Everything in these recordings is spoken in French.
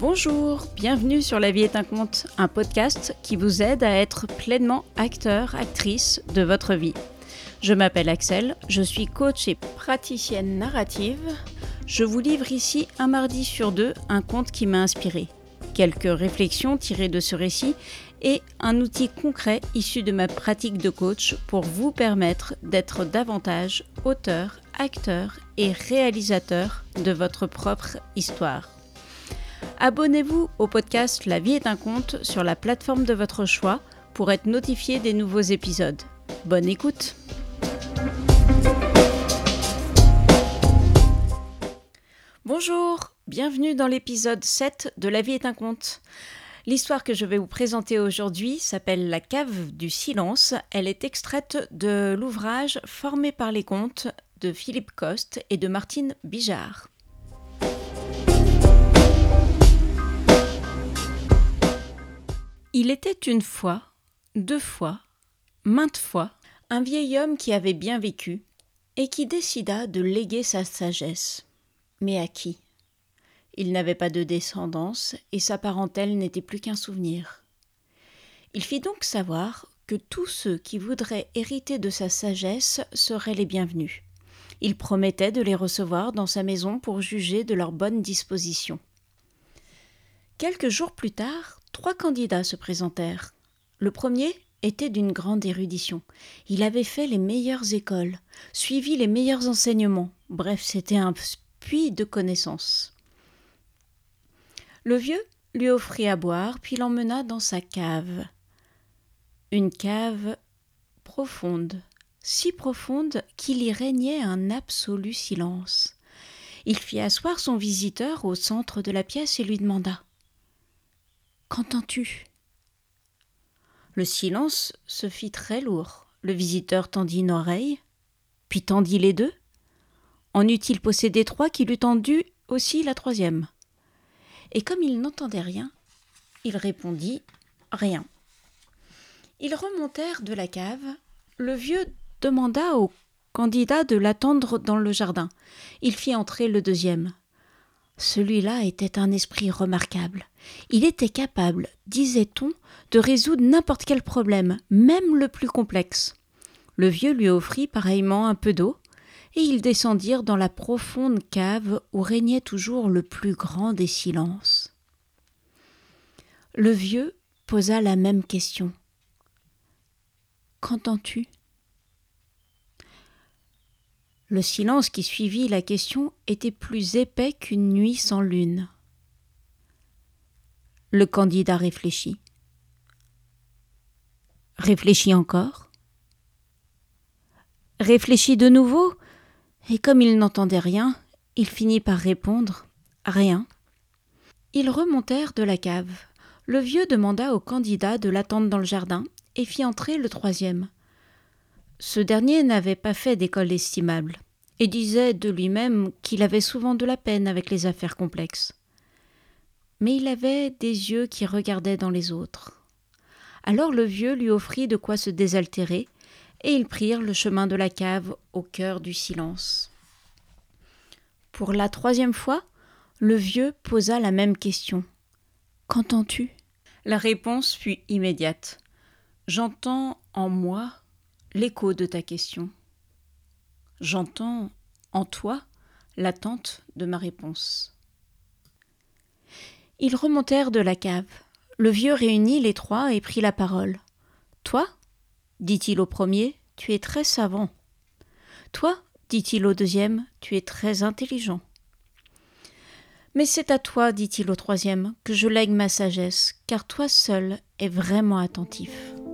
Bonjour, bienvenue sur La vie est un conte, un podcast qui vous aide à être pleinement acteur, actrice de votre vie. Je m'appelle Axel, je suis coach et praticienne narrative. Je vous livre ici un mardi sur deux un conte qui m'a inspiré. Quelques réflexions tirées de ce récit et un outil concret issu de ma pratique de coach pour vous permettre d'être davantage auteur, acteur et réalisateur de votre propre histoire. Abonnez-vous au podcast La vie est un conte sur la plateforme de votre choix pour être notifié des nouveaux épisodes. Bonne écoute! Bonjour, bienvenue dans l'épisode 7 de La vie est un conte. L'histoire que je vais vous présenter aujourd'hui s'appelle La cave du silence. Elle est extraite de l'ouvrage Formé par les contes de Philippe Coste et de Martine Bijard. Il était une fois, deux fois, maintes fois, un vieil homme qui avait bien vécu et qui décida de léguer sa sagesse. Mais à qui ? Il n'avait pas de descendance et sa parentèle n'était plus qu'un souvenir. Il fit donc savoir que tous ceux qui voudraient hériter de sa sagesse seraient les bienvenus. Il promettait de les recevoir dans sa maison pour juger de leur bonne disposition. Quelques jours plus tard, 3 candidats se présentèrent. Le premier était d'une grande érudition. Il avait fait les meilleures écoles, suivi les meilleurs enseignements. Bref, c'était un puits de connaissances. Le vieux lui offrit à boire, puis l'emmena dans sa cave. Une cave profonde, si profonde qu'il y régnait un absolu silence. Il fit asseoir son visiteur au centre de la pièce et lui demanda « Qu'entends-tu » Le silence se fit très lourd. Le visiteur tendit une oreille, puis tendit les deux. En eût-il possédé 3 qu'il eût tendu aussi la 3e. Et comme il n'entendait rien, il répondit « Rien ». Ils remontèrent de la cave. Le vieux demanda au candidat de l'attendre dans le jardin. Il fit entrer le 2e. Celui-là était un esprit remarquable. Il était capable, disait-on, de résoudre n'importe quel problème, même le plus complexe. Le vieux lui offrit pareillement un peu d'eau, et ils descendirent dans la profonde cave où régnait toujours le plus grand des silences. Le vieux posa la même question. « Qu'entends-tu » Le silence qui suivit la question était plus épais qu'une nuit sans lune. Le candidat réfléchit. Réfléchit encore. Réfléchit de nouveau, et comme il n'entendait rien, il finit par répondre « Rien ». Ils remontèrent de la cave. Le vieux demanda au candidat de l'attendre dans le jardin et fit entrer le 3e. Ce dernier n'avait pas fait d'école estimable et disait de lui-même qu'il avait souvent de la peine avec les affaires complexes. Mais il avait des yeux qui regardaient dans les autres. Alors le vieux lui offrit de quoi se désaltérer et ils prirent le chemin de la cave au cœur du silence. Pour la 3e fois, le vieux posa la même question. « Qu'entends-tu » La réponse fut immédiate. « J'entends en moi l'écho de ta question. J'entends en toi l'attente de ma réponse. » Ils remontèrent de la cave. Le vieux réunit les 3 et prit la parole. « Toi, dit-il au premier, tu es très savant. Toi, dit-il au 2e, tu es très intelligent. Mais c'est à toi, dit-il au 3e, que je lègue ma sagesse, car toi seul es vraiment attentif.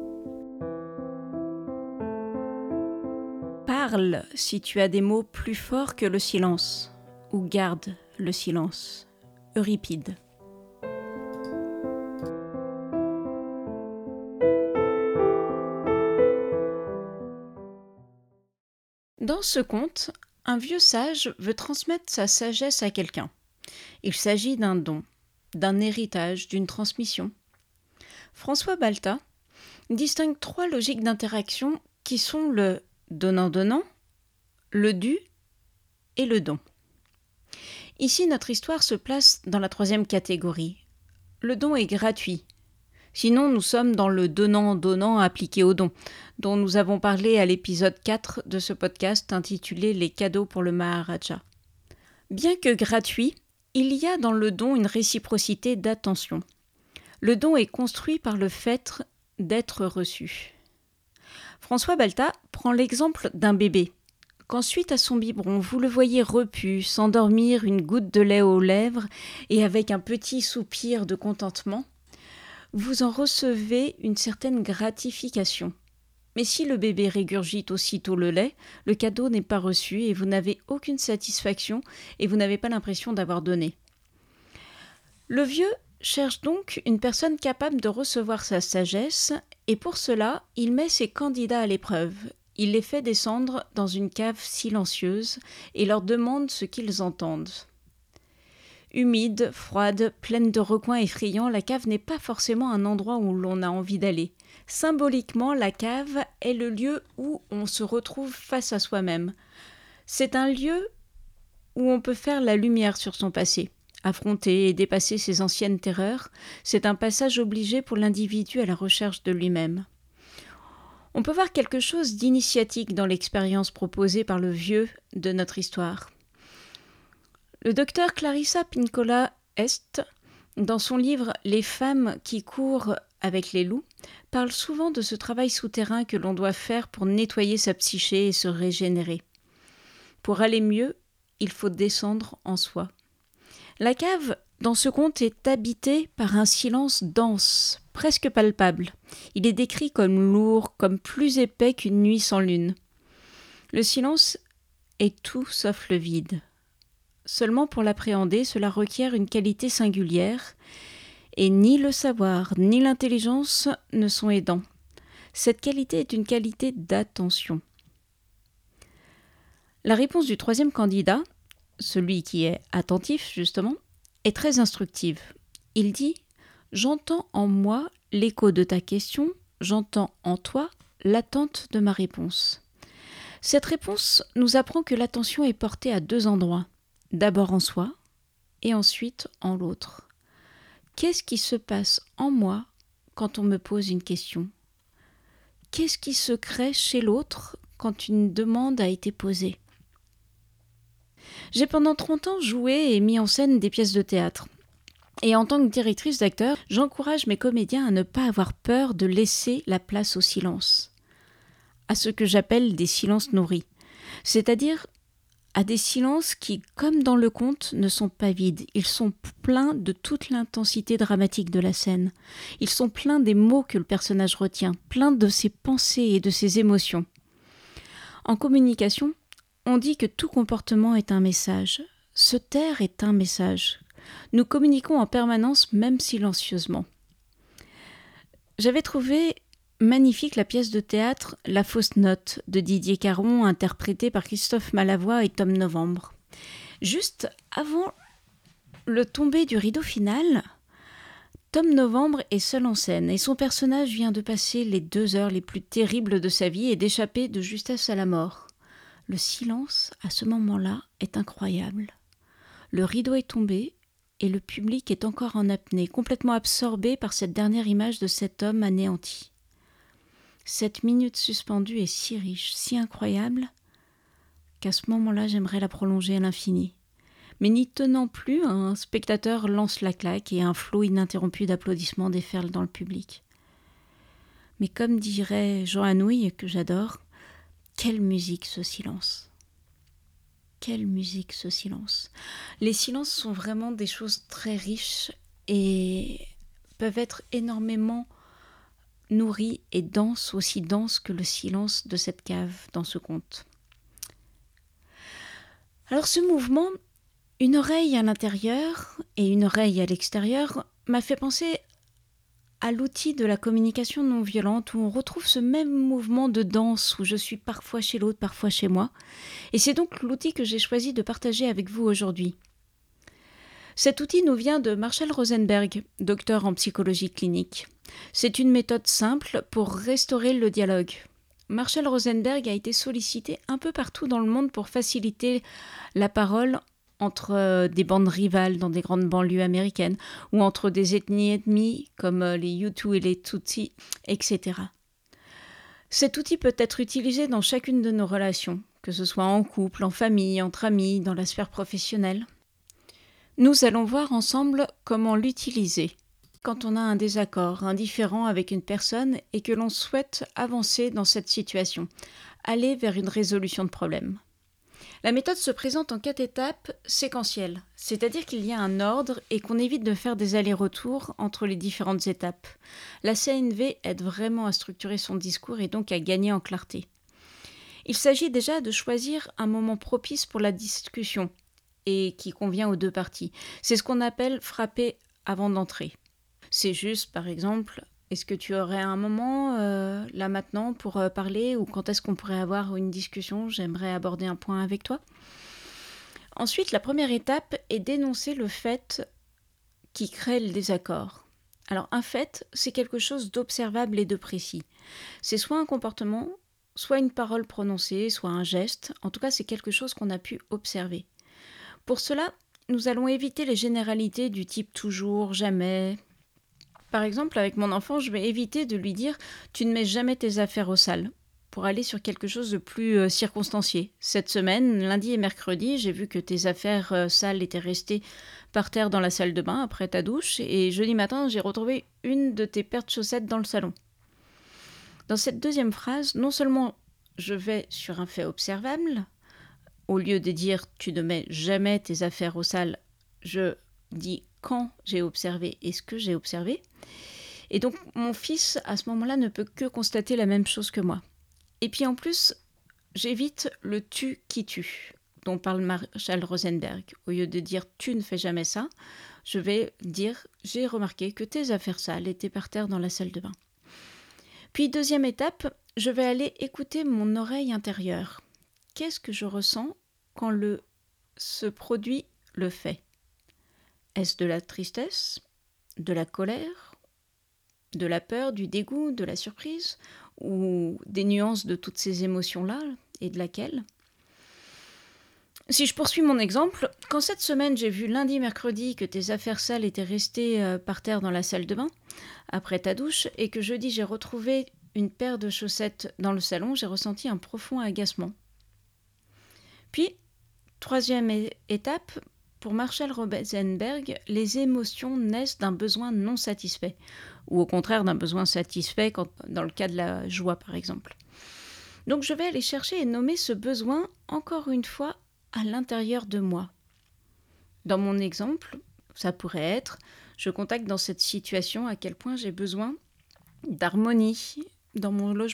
Parle si tu as des mots plus forts que le silence, ou garde le silence. Euripide. Dans ce conte, un vieux sage veut transmettre sa sagesse à quelqu'un. Il s'agit d'un don, d'un héritage, d'une transmission. François Balta distingue 3 logiques d'interaction qui sont le donnant-donnant, le dû et le don. Ici, notre histoire se place dans la 3e catégorie, le don est gratuit. Sinon, nous sommes dans le donnant-donnant appliqué au don, dont nous avons parlé à l'épisode 4 de ce podcast intitulé « Les cadeaux pour le Maharaja ». Bien que gratuit, il y a dans le don une réciprocité d'attention. Le don est construit par le fait d'être reçu. François Balta prend l'exemple d'un bébé. Quand suite à son biberon, vous le voyez repu, s'endormir une goutte de lait aux lèvres et avec un petit soupir de contentement, vous en recevez une certaine gratification. Mais si le bébé régurgite aussitôt le lait, le cadeau n'est pas reçu et vous n'avez aucune satisfaction et vous n'avez pas l'impression d'avoir donné. Le vieux cherche donc une personne capable de recevoir sa sagesse et pour cela, il met ses candidats à l'épreuve. Il les fait descendre dans une cave silencieuse et leur demande ce qu'ils entendent. Humide, froide, pleine de recoins effrayants, la cave n'est pas forcément un endroit où l'on a envie d'aller. Symboliquement, la cave est le lieu où on se retrouve face à soi-même. C'est un lieu où on peut faire la lumière sur son passé. Affronter et dépasser ses anciennes terreurs, c'est un passage obligé pour l'individu à la recherche de lui-même. On peut voir quelque chose d'initiatique dans l'expérience proposée par le vieux de notre histoire. Le docteur Clarissa Pinkola Est, dans son livre « Les femmes qui courent avec les loups », parle souvent de ce travail souterrain que l'on doit faire pour nettoyer sa psyché et se régénérer. Pour aller mieux, il faut descendre en soi. La cave, dans ce conte, est habitée par un silence dense, presque palpable. Il est décrit comme lourd, comme plus épais qu'une nuit sans lune. Le silence est tout sauf le vide. Seulement pour l'appréhender, cela requiert une qualité singulière, et ni le savoir ni l'intelligence ne sont aidants. Cette qualité est une qualité d'attention. La réponse du troisième candidat, celui qui est attentif justement, est très instructive. Il dit « J'entends en moi l'écho de ta question, j'entends en toi l'attente de ma réponse. » Cette réponse nous apprend que l'attention est portée à deux endroits. D'abord en soi et ensuite en l'autre. Qu'est-ce qui se passe en moi quand on me pose une question ? Qu'est-ce qui se crée chez l'autre quand une demande a été posée ? J'ai pendant 30 ans joué et mis en scène des pièces de théâtre. Et en tant que directrice d'acteurs, j'encourage mes comédiens à ne pas avoir peur de laisser la place au silence. À ce que j'appelle des silences nourris. C'est-à-dire à des silences qui, comme dans le conte, ne sont pas vides. Ils sont pleins de toute l'intensité dramatique de la scène. Ils sont pleins des mots que le personnage retient, pleins de ses pensées et de ses émotions. En communication, on dit que tout comportement est un message. Se taire est un message. Nous communiquons en permanence, même silencieusement. J'avais trouvé magnifique la pièce de théâtre « La fausse note » de Didier Caron, interprétée par Christophe Malavoie et Tom Novembre. Juste avant le tomber du rideau final, Tom Novembre est seul en scène et son personnage vient de passer les 2 heures les plus terribles de sa vie et d'échapper de justesse à la mort. Le silence, à ce moment-là, est incroyable. Le rideau est tombé et le public est encore en apnée, complètement absorbé par cette dernière image de cet homme anéanti. Cette minute suspendue est si riche, si incroyable, qu'à ce moment-là, j'aimerais la prolonger à l'infini. Mais n'y tenant plus, un spectateur lance la claque et un flot ininterrompu d'applaudissements déferle dans le public. Mais comme dirait Jean Anouilh, que j'adore, quelle musique ce silence! Quelle musique ce silence! Les silences sont vraiment des choses très riches et peuvent être énormément nourries et denses, aussi denses que le silence de cette cave dans ce conte. Alors ce mouvement, une oreille à l'intérieur et une oreille à l'extérieur, m'a fait penser à l'outil de la communication non violente où on retrouve ce même mouvement de danse où je suis parfois chez l'autre, parfois chez moi. Et c'est donc l'outil que j'ai choisi de partager avec vous aujourd'hui. Cet outil nous vient de Marshall Rosenberg, docteur en psychologie clinique. C'est une méthode simple pour restaurer le dialogue. Marshall Rosenberg a été sollicité un peu partout dans le monde pour faciliter la parole entre des bandes rivales dans des grandes banlieues américaines, ou entre des ethnies ennemies comme les Hutus et les Tutsis, etc. Cet outil peut être utilisé dans chacune de nos relations, que ce soit en couple, en famille, entre amis, dans la sphère professionnelle. Nous allons voir ensemble comment l'utiliser quand on a un désaccord, un différend avec une personne et que l'on souhaite avancer dans cette situation, aller vers une résolution de problème. La méthode se présente en 4 étapes séquentielles, c'est-à-dire qu'il y a un ordre et qu'on évite de faire des allers-retours entre les différentes étapes. La CNV aide vraiment à structurer son discours et donc à gagner en clarté. Il s'agit déjà de choisir un moment propice pour la discussion et qui convient aux 2 parties. C'est ce qu'on appelle frapper avant d'entrer. C'est juste, par exemple, est-ce que tu aurais un moment, là maintenant, pour parler, ou quand est-ce qu'on pourrait avoir une discussion? J'aimerais aborder un point avec toi. Ensuite, la première étape est d'énoncer le fait qui crée le désaccord. Alors, un fait, c'est quelque chose d'observable et de précis. C'est soit un comportement, soit une parole prononcée, soit un geste. En tout cas, c'est quelque chose qu'on a pu observer. Pour cela, nous allons éviter les généralités du type toujours, jamais. Par exemple, avec mon enfant, je vais éviter de lui dire « tu ne mets jamais tes affaires au sale » pour aller sur quelque chose de plus circonstancié. Cette semaine, lundi et mercredi, j'ai vu que tes affaires sales étaient restées par terre dans la salle de bain après ta douche et jeudi matin, j'ai retrouvé une de tes paires de chaussettes dans le salon. Dans cette deuxième phrase, non seulement je vais sur un fait observable, au lieu de dire « tu ne mets jamais tes affaires au sale », je dis quand j'ai observé et ce que j'ai observé. Et donc, mon fils, à ce moment-là, ne peut que constater la même chose que moi. Et puis en plus, j'évite le « tu qui tue » dont parle Marshall Rosenberg. Au lieu de dire « tu ne fais jamais ça », je vais dire « j'ai remarqué que tes affaires sales étaient par terre dans la salle de bain ». Puis, deuxième étape, je vais aller écouter mon oreille intérieure. Qu'est-ce que je ressens quand ce produit le fait ? Est-ce de la tristesse, de la colère, de la peur, du dégoût, de la surprise, ou des nuances de toutes ces émotions-là, et de laquelle ? Si je poursuis mon exemple, quand cette semaine j'ai vu lundi, mercredi que tes affaires sales étaient restées par terre dans la salle de bain, après ta douche, et que jeudi j'ai retrouvé une paire de chaussettes dans le salon, j'ai ressenti un profond agacement. Puis, troisième étape, pour Marshall Rosenberg, les émotions naissent d'un besoin non satisfait, ou au contraire d'un besoin satisfait dans le cas de la joie par exemple. Donc je vais aller chercher et nommer ce besoin encore une fois à l'intérieur de moi. Dans mon exemple, ça pourrait être « je contacte dans cette situation à quel point j'ai besoin d'harmonie dans mon logement ».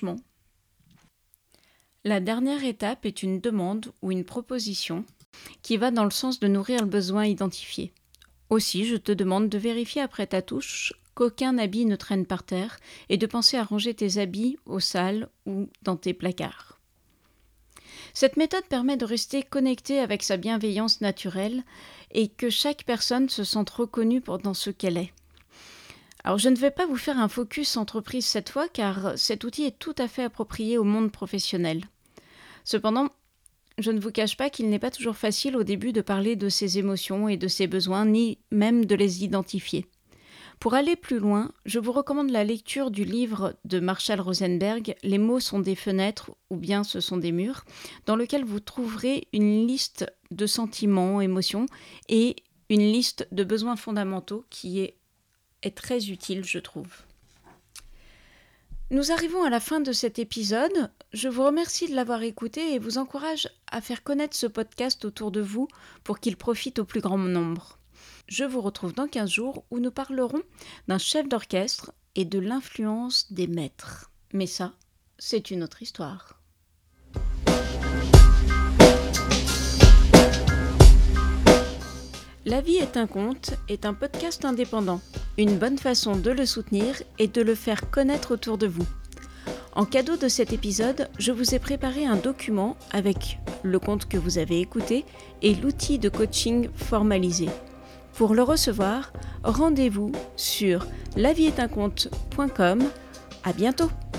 La dernière étape est une demande ou une proposition qui va dans le sens de nourrir le besoin identifié. Aussi, je te demande de vérifier après ta touche qu'aucun habit ne traîne par terre et de penser à ranger tes habits au sale ou dans tes placards. Cette méthode permet de rester connecté avec sa bienveillance naturelle et que chaque personne se sente reconnue dans ce qu'elle est. Alors, je ne vais pas vous faire un focus entreprise cette fois car cet outil est tout à fait approprié au monde professionnel. Cependant, je ne vous cache pas qu'il n'est pas toujours facile au début de parler de ses émotions et de ses besoins, ni même de les identifier. Pour aller plus loin, je vous recommande la lecture du livre de Marshall Rosenberg « Les mots sont des fenêtres ou bien ce sont des murs », dans lequel vous trouverez une liste de sentiments, émotions et une liste de besoins fondamentaux qui est très utile, je trouve. Nous arrivons à la fin de cet épisode. Je vous remercie de l'avoir écouté et vous encourage à faire connaître ce podcast autour de vous pour qu'il profite au plus grand nombre. Je vous retrouve dans 15 jours où nous parlerons d'un chef d'orchestre et de l'influence des maîtres. Mais ça, c'est une autre histoire. La vie est un conte est un podcast indépendant. Une bonne façon de le soutenir est de le faire connaître autour de vous. En cadeau de cet épisode, je vous ai préparé un document avec le conte que vous avez écouté et l'outil de coaching formalisé. Pour le recevoir, rendez-vous sur lavieestunconte.com. À bientôt!